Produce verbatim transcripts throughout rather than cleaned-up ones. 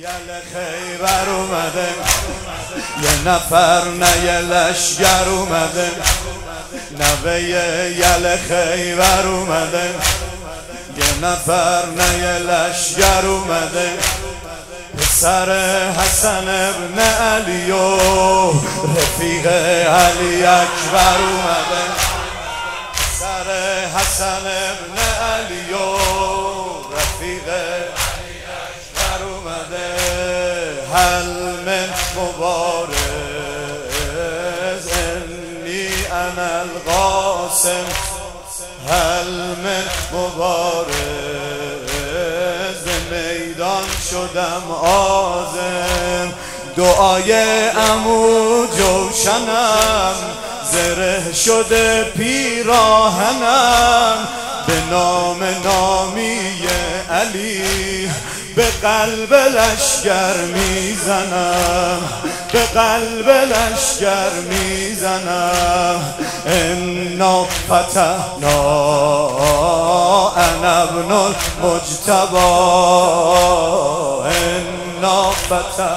یل خیبر اومده، یه نفر نه یه لشگر اومده، نوه یل خیبر اومده، یه نفر نه یه لشگر اومده، پسر حسن ابن علی و رفیق علی اکبر اومده، پسر حسن ابن علی و رفیق علی اکبر اومده. هل من مبارز انی انا القاسم، هل من مبارز به میدان شدم عازم، دعای عمو جوشنم زره شده پیراهنم، به نام نامی علی به قلب لشگر میزنم، به قلب لشگر میزنم. انا فتحنا انا ابن المجتبی، انا فتحنا.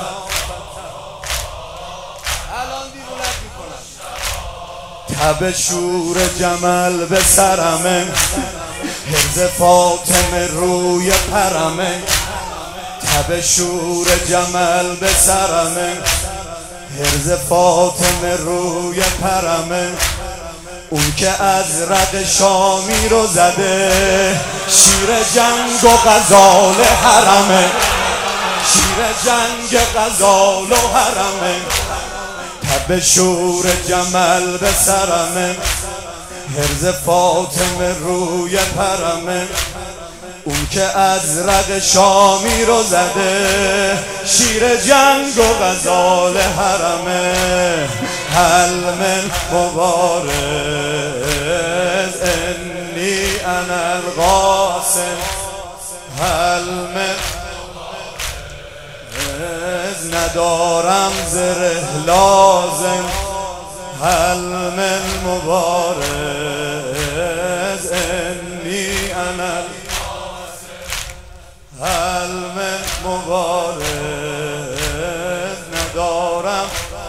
الان دیوونت میکنم. تب شور جمل به سرمه، حرز فاطمه روی پرمه، تب شور جمل به سرمه، حرز فاطمه روی پرمه، اون که از رد شامی رو زده، شیر جنگ و غزال حرمه، شیر جنگ غزال و حرمه، تب شور جمل به سرمه، حرز فاطمه روی پرمه، اون که از رد شامی رو زده، شیر جنگ و غزال حرمه. هل من مبارز انی انا القاسم، هل من مبارز ندارم زره لازم، هل من مبارز انی انا، هل من مبارز ندارم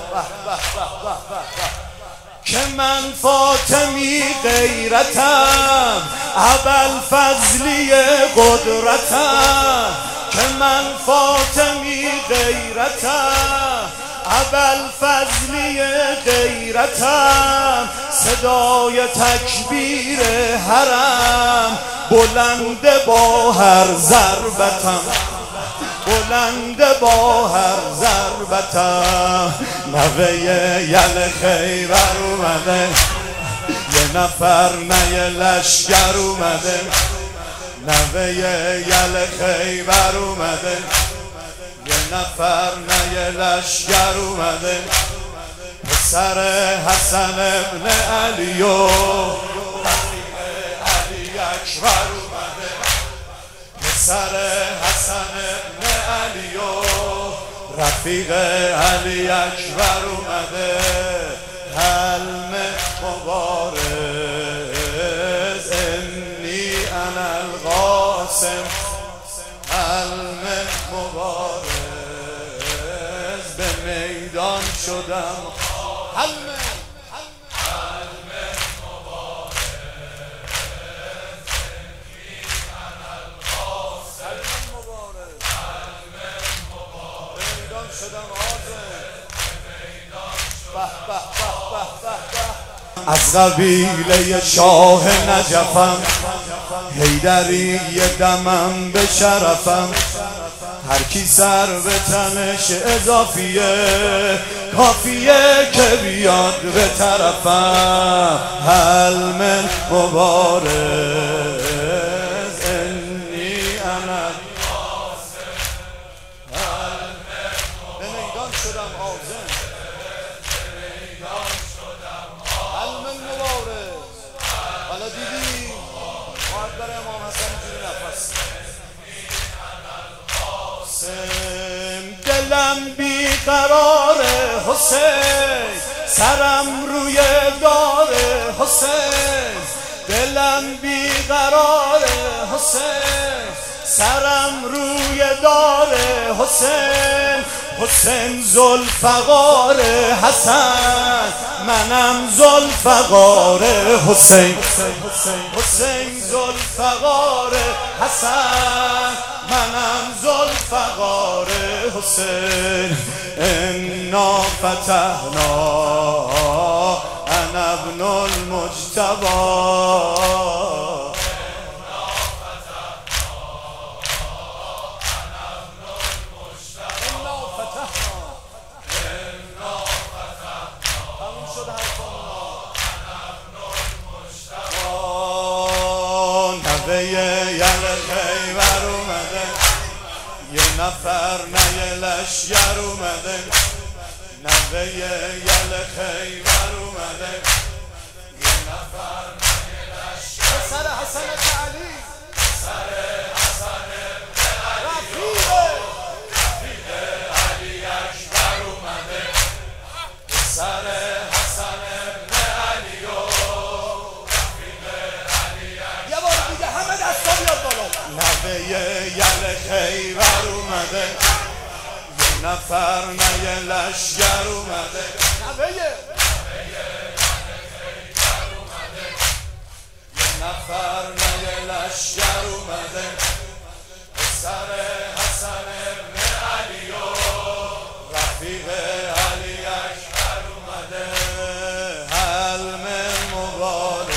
که من فاطمی غیرتم، ابوالفضلی قدرتم، که من فاطمی غیرتم، ابوالفضلی غیرتم، صدای تکبیر حرم بلند با هر ضربتم، بلند با هر ضربتم. نوه یل خیبر اومده، یه نفر نه یه لشگر اومده، نوه یل خیبر اومده، یه نفر نه یه لشگر اومده، پسر حسن ابن علی و رفیق علی اکبر اومده، پسر حسن ابن علی و رفیق علی اکبر اومده. هل من مبارز انی انا القاسم، هل من مبارز به میدان شدم، هل من از قبیله شاه نجفم، حیدری دمم به شرفم، هر کی سر به تنش اضافیه، کافیه که بیاد به طرفم. هل من مبارز انی انا، به میدان شدم عازم، هل من مبارز. حالا دیدی باید برای امام حسن اینجوری نفس، دلم بیقرار حسین، سرم روی دار حسین، دلم بیقرار حسین، سرم روی دار حسین حسین ذوالفقار حسن منم ذوالفقار حسین حسین ذوالفقار حسن منم ذوالفقار حسین انا فتحنا انا ابن المجتبی یل خیبر اومده یه نفر نه لشگر اومده نوه یل خیبر اومده یه نفر نه لشگر سر حسن علی سر حسن رفیق رفیق علی اکبر اومده سر حسن علی و رفیق علی یه بار دیگه همه دستا بیاد بالا نوه یل خیبر اومده یه نفر نه لشگر اومده نوه یل خیبر اومده یه نفر نه لشگر اومده سر حسن ابن علی و رفیق علی اکبر اومده حلم مبارک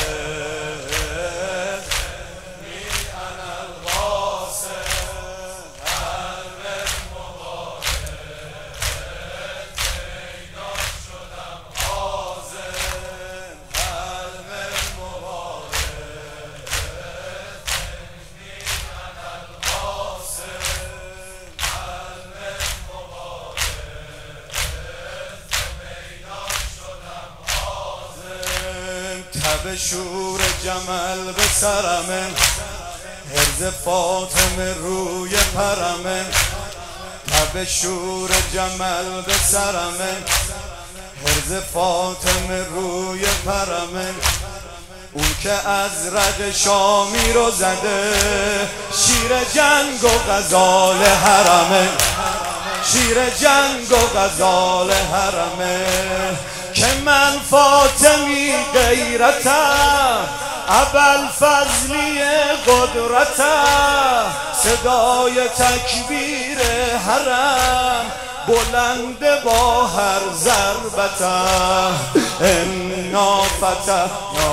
تب شور جمل به سرمه هرز فاطمه روی پرمه تب شور جمل به سرمه هرز فاطمه روی پرمه اون که از رد شامی رو زده شیر جنگ و غزال حرمه شیر جنگ و غزال حرمه که من فاطمی غیرتم ابوالفضلی قدرتم صدای تکبیر حرم بلند با هر ضربتم انا فتحنا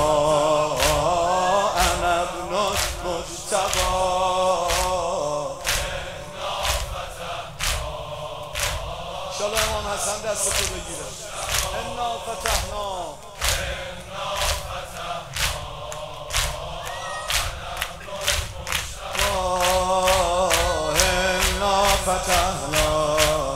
انا ابن المجتبی انشاءالله امام حسن دستتو بگیره انا فتحنا انا فتحنا انا فتحنا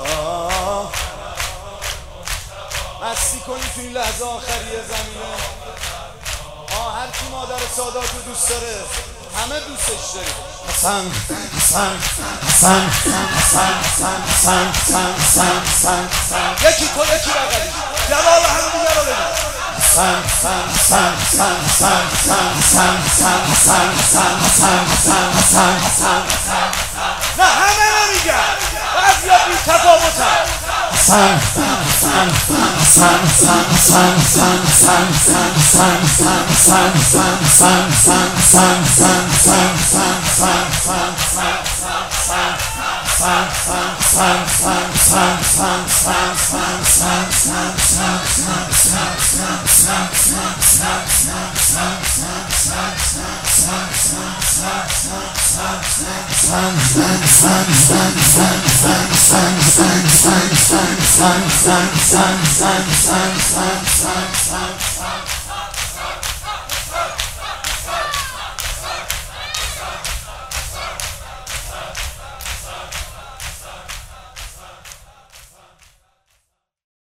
مستی کنی توی این لحظه آخری زمینه آه هر کی مادر سادات رو دوست داره همه دوستش داریم حسن حسن حسن حسن حسن حسن حسن حسن حسن حسن یکی تو یکی بغلی جواب همه دیگه رو بدیم حسن حسن حسن حسن حسن حسن حسن حسن حسن حسن حسن حسن حسن حسن نه همه نمیگن بعضیا بی تفاوتن حسن حسن حسن حسن حسن حسن حسن حسن حسن حسن حسن حسن حسن حسن حسن حسن حسن حسن